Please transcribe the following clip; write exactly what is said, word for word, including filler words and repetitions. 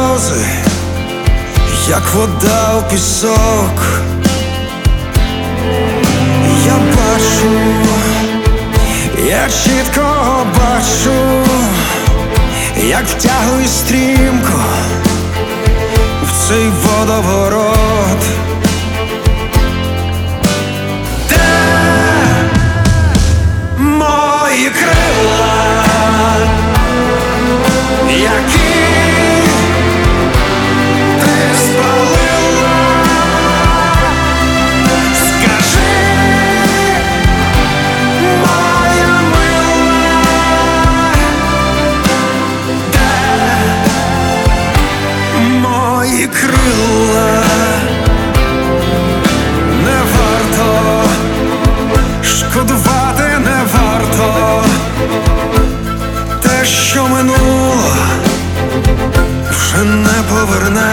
сльози, як вода у пісок. Я бачу, я чітко бачу, як втягує стрімко в цей водоворот. Де мої крила, які ти спалила? Скажи, моя мила, де мої крила? Не варто шкодувати, не варто. Те, що минуло, вже не поверне.